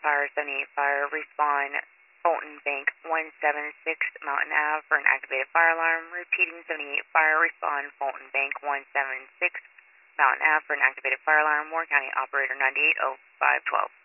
Fire 78 Fire, respond Fulton Bank 176 Mountain Ave for an activated fire alarm. Repeating 78 Fire, respond Fulton Bank 176 Mountain Ave for an activated fire alarm. Warren County Operator 980512.